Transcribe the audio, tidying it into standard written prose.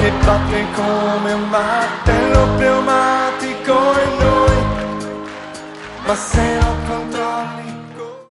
che batte come un martello pneumatico in noi, ma se lo controlli